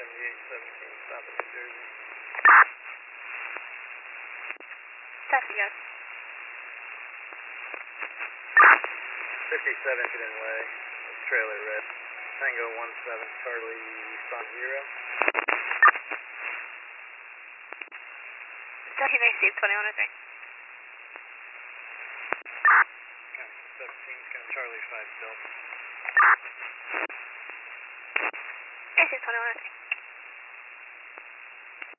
7817, south of New Jersey. Copy, guys. 57 Hidden Way, trailer red. Tango 17, Charlie, respond 0. Ducky received 2103. Okay, 17, scan Charlie 5 still. Received 2103.